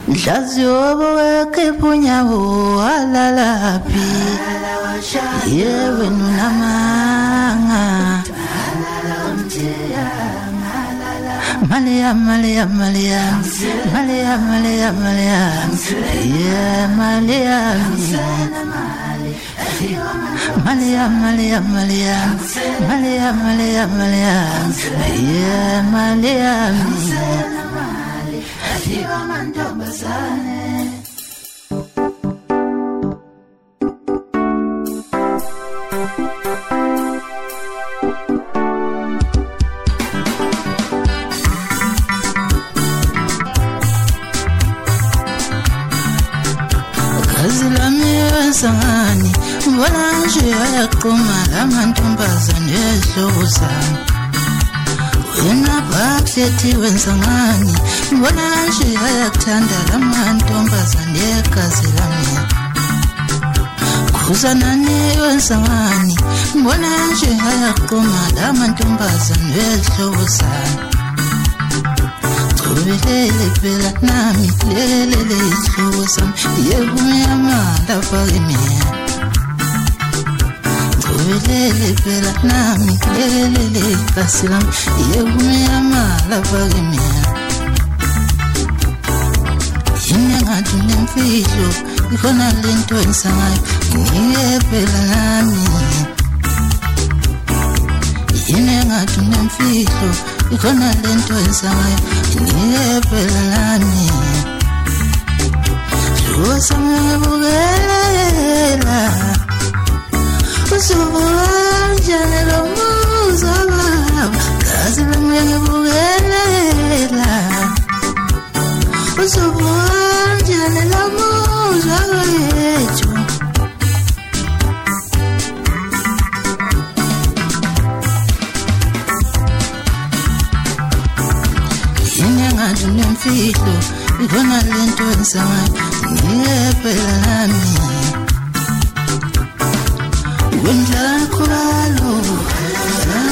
Mhlaziyobo wekepunyawo alalapi yewe nunamanga Malia Malia Malia Malia Malia Malia yeah Malia Malia Malia Malia Malia Malia Malia yeah Malia Sangani mbona nje ayaqoma lamantombazane ehlobo sami wena bakhethi wensangani mbona nje ayakuthanda lamantombazane egazi lami kuzanani wensangani mbona nje ayaqoma lamantombazane ehlobo sami Lele phela nami lele ihlobo sami yebumnyama lapha kimi Lele phela nami lele igasi lami yebumnyama lapha kimi Yini ngathi nemfihlo ikhona lento engisangayo ngiye phela nami Yini ngathi nemfihlo ikhona lento engisangayo Niphela nami Usambukelela Usubunjane lo muzaba Kazi lami ngibukelela Usubunjane lo muzaba yethu Nemfihlo ikhona lento engisangayo ngiyephela nami Wendlala khulalo